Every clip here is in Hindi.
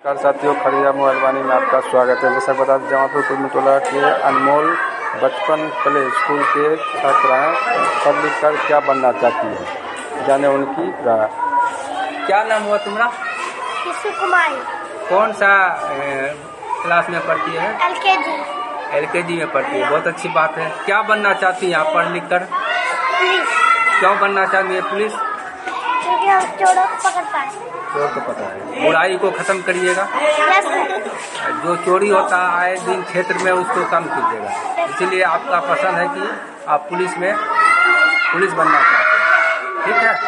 साथियों, खड़िया मोबाइल वाणी में आपका स्वागत है। जैसा बता दें, जमालपुर कुर्मीटोला के अनमोल बचपन प्ले स्कूल के छात्राएं पढ़ लिख कर क्या बनना चाहती है, जाने उनकी राय। क्या नाम हुआ तुम्हारा? किशु कुमारी। कौन सा क्लास में पढ़ती है? एलकेजी में पढ़ती है। बहुत अच्छी बात है। क्या बनना चाहती है आप पढ़ लिख कर? पुलिस। क्यों बनना चाहती है पुलिस? क्योंकि हम चोरों को पकड़ता है। चोर को पता है। बुराई को खत्म करिएगा। Yes sir. जो चोरी होता है आए दिन क्षेत्र में, उसको कम कीजिएगा। इसीलिए आपका पसंद है कि आप पुलिस बनना चाहते हैं। ठीक है,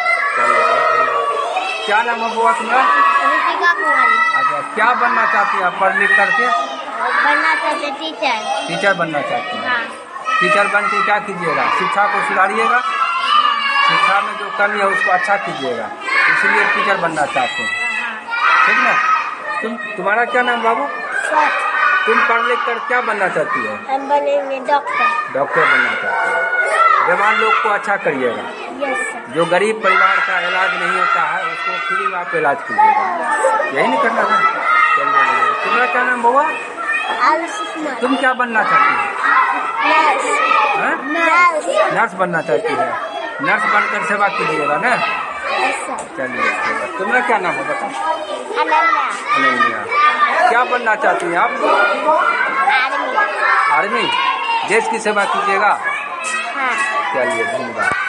क्या नाम है बुआ तुम्हारा? ऋतिका कुमारी। अच्छा, क्या बनना चाहती है आप पढ़ लिख करके? बनना चाहते टीचर। टीचर बनना चाहती है। हाँ। टीचर बन के क्या कीजिएगा? शिक्षा को सुधारिएगा। शिक्षा में जो कमी है उसको अच्छा कीजिएगा। इसीलिए टीचर बनना चाहते हैं। ठीक ना? तुम्हारा क्या नाम बाबू? तुम पढ़ लिख कर क्या बनना चाहती हो? हम बनेंगे डॉक्टर। डॉक्टर बनना चाहते हो। बीमार लोग को अच्छा करिएगा। Yes sir. जो गरीब परिवार का इलाज नहीं होता है उसको फ्री में आप इलाज कीजिएगा। यही नहीं करना है? चलिए, तुम्हारा क्या नाम बाबा? तुम क्या बनना चाहती हो? नर्स बनना चाहती है। नर्स बनकर सेवा कीजिएगा ना? चलिए, तुम्हारा क्या नाम है बता? अनन्या। क्या बनना चाहती हैं आप? आर्मी। देश की सेवा कीजिएगा। हाँ। चलिए, धन्यवाद।